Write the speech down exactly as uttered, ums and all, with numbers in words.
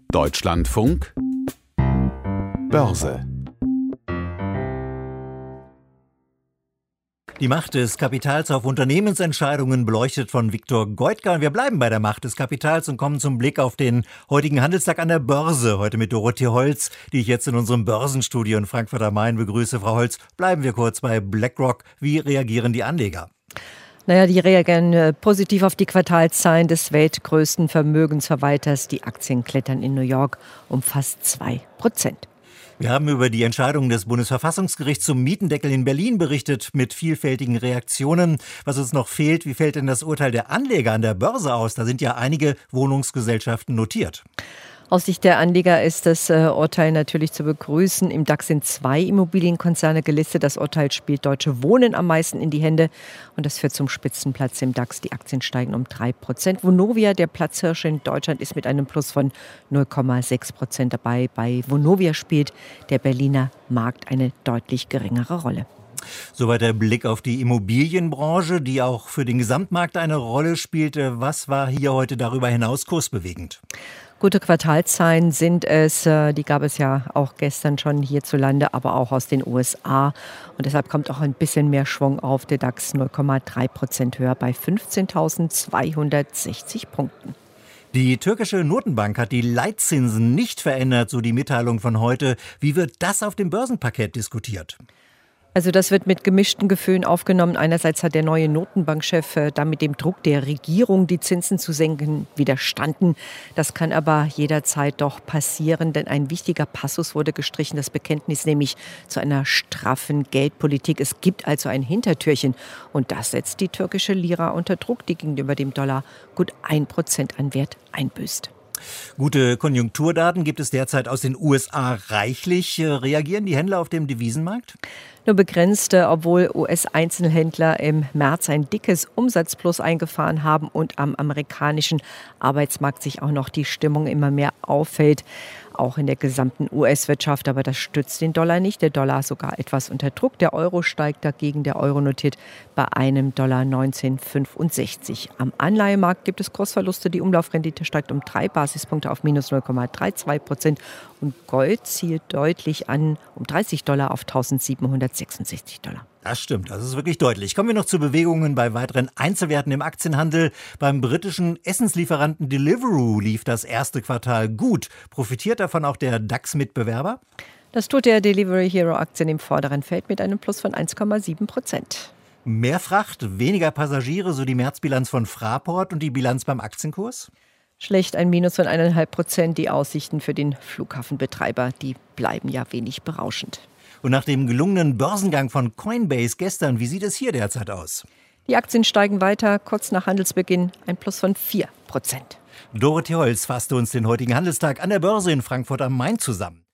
Deutschlandfunk Börse. Die Macht des Kapitals auf Unternehmensentscheidungen beleuchtet von Viktor Goitka. Wir bleiben bei der Macht des Kapitals und kommen zum Blick auf den heutigen Handelstag an der Börse. Heute mit Dorothee Holz, die ich jetzt in unserem Börsenstudio in Frankfurt am Main begrüße. Frau Holz, bleiben wir kurz bei BlackRock. Wie reagieren die Anleger? Naja, die reagieren positiv auf die Quartalszahlen des weltgrößten Vermögensverwalters. Die Aktien klettern in New York um fast zwei Prozent. Wir haben über die Entscheidung des Bundesverfassungsgerichts zum Mietendeckel in Berlin berichtet, mit vielfältigen Reaktionen. Was uns noch fehlt, wie fällt denn das Urteil der Anleger an der Börse aus? Da sind ja einige Wohnungsgesellschaften notiert. Aus Sicht der Anleger ist das äh, Urteil natürlich zu begrüßen. Im DAX sind zwei Immobilienkonzerne gelistet. Das Urteil spielt Deutsche Wohnen am meisten in die Hände. Und das führt zum Spitzenplatz im DAX. Die Aktien steigen um drei Prozent. Vonovia, der Platzhirsch in Deutschland, ist mit einem Plus von null Komma sechs Prozent dabei. Bei Vonovia spielt der Berliner Markt eine deutlich geringere Rolle. Soweit der Blick auf die Immobilienbranche, die auch für den Gesamtmarkt eine Rolle spielt. Was war hier heute darüber hinaus kursbewegend? Gute Quartalszahlen sind es, die gab es ja auch gestern schon hierzulande, aber auch aus den U S A. Und deshalb kommt auch ein bisschen mehr Schwung auf. Der DAX null Komma drei Prozent höher bei fünfzehntausendzweihundertsechzig Punkten. Die türkische Notenbank hat die Leitzinsen nicht verändert, so die Mitteilung von heute. Wie wird das auf dem Börsenparkett diskutiert? Also das wird mit gemischten Gefühlen aufgenommen. Einerseits hat der neue Notenbankchef äh, damit dem Druck der Regierung, die Zinsen zu senken, widerstanden. Das kann aber jederzeit doch passieren, denn ein wichtiger Passus wurde gestrichen, das Bekenntnis nämlich zu einer straffen Geldpolitik. Es gibt also ein Hintertürchen und das setzt die türkische Lira unter Druck, die gegenüber dem Dollar gut ein Prozent an Wert einbüßt. Gute Konjunkturdaten gibt es derzeit aus den U S A reichlich. Reagieren die Händler auf dem Devisenmarkt? Nur begrenzt, obwohl U S-Einzelhändler im März ein dickes Umsatzplus eingefahren haben und am amerikanischen Arbeitsmarkt sich auch noch die Stimmung immer mehr auffällt. Auch in der gesamten U S-Wirtschaft, aber das stützt den Dollar nicht. Der Dollar ist sogar etwas unter Druck. Der Euro steigt dagegen. Der Euro notiert bei einem Dollar neunzehn Komma fünfundsechzig. Am Anleihemarkt gibt es Kursverluste. Die Umlaufrendite steigt um drei Basispunkte auf minus null Komma zweiunddreißig Prozent. Und Gold zielt deutlich an um dreißig Dollar auf eintausendsiebenhundertsechsundsechzig Dollar. Das stimmt, das ist wirklich deutlich. Kommen wir noch zu Bewegungen bei weiteren Einzelwerten im Aktienhandel. Beim britischen Essenslieferanten Deliveroo lief das erste Quartal gut. Profitiert davon auch der DAX-Mitbewerber? Das tut der Delivery Hero Aktien im vorderen Feld mit einem Plus von eins Komma sieben Prozent. Mehr Fracht, weniger Passagiere, so die Märzbilanz von Fraport und die Bilanz beim Aktienkurs? Schlecht, ein Minus von eins Komma fünf Prozent. Die Aussichten für den Flughafenbetreiber, die bleiben ja wenig berauschend. Und nach dem gelungenen Börsengang von Coinbase gestern, wie sieht es hier derzeit aus? Die Aktien steigen weiter, kurz nach Handelsbeginn ein Plus von vier Prozent. Dorothee Holz fasste uns den heutigen Handelstag an der Börse in Frankfurt am Main zusammen.